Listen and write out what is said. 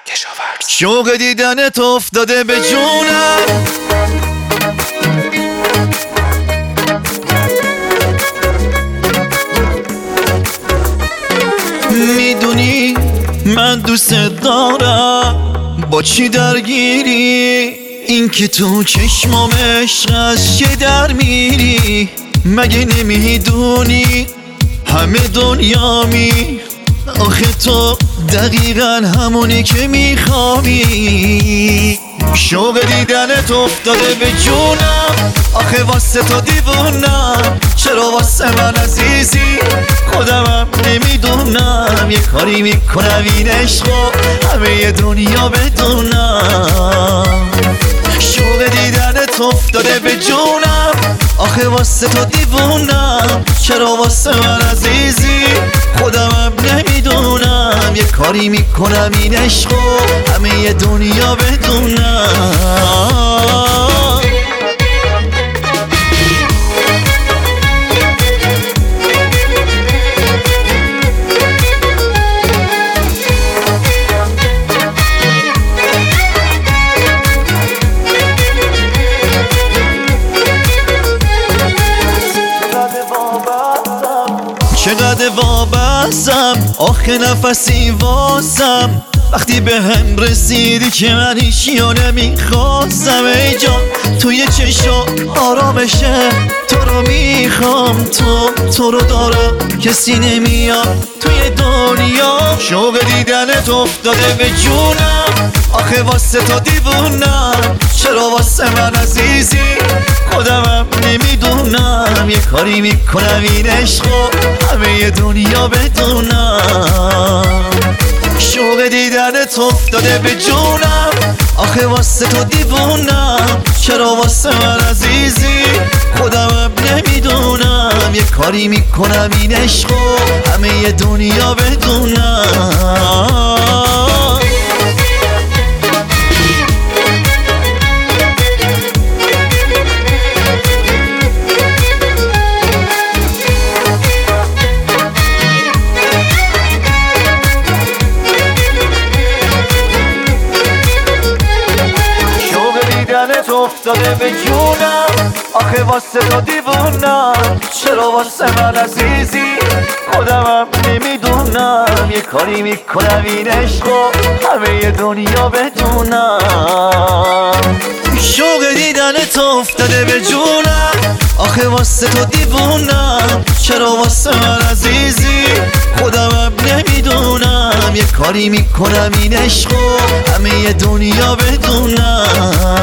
شوق دیدنت افتاده به جونم، میدونی من دوست دارم، با چی درگیری؟ این که تو چشمام عشق از چه در میری؟ مگه نمیدونی همه دنیامی؟ آخه تو دقیقا همونی که میخوابی. شوق دیدنت افتاده به جونم، آخه واسه تو دیوونم، چرا واسه من عزیزی؟ خودمم نمیدونم، یه کاری میکنم این عشقو همه دنیا بدونم. شوق دیدنت افتاده به جونم، آخه واسه تو دیوونم، چرا واسه من عزیزی؟ خودمم نمیدونم، یه کاری میکنم این عشقو همه دنیا بدونم. چقدر وابستم، آخه نفسی واسم، وقتی به هم رسیدی که من هیچیو نمیخواستم. ای جان توی چشم آرامشه، تو رو میخوام، تو رو دارم، کسی نمیاد توی دنیا. شوق دیدنت افتاده به جونم، آخه واسه تو دیوونم، چرا واسه من عزیزی؟ خودمم نمیدونم، یه کاری میکنم این عشقو همه دنیا بدونم. شوق دیدنت افتاده به جونم، آخه واسه تو دیوونم، چرا واسه من عزیزی؟ خودمم نمیدونم، یه کاری میکنم این عشقو همه دنیا بدونم. دیدنت افتاده به جونم، آخه واسه تو دیوونم، چرا واسه من عزیزی؟ خودمم نمیدونم، یه کاری میکنم این عشقو همه دنیا بدونم. شوق دیدنت افتاده به جونم، آخه واسه تو دیوونم، چرا واسه من عزیزی؟ خودمم نمیدونم، یه کاری میکنم این عشقو همه دنیا بدونم.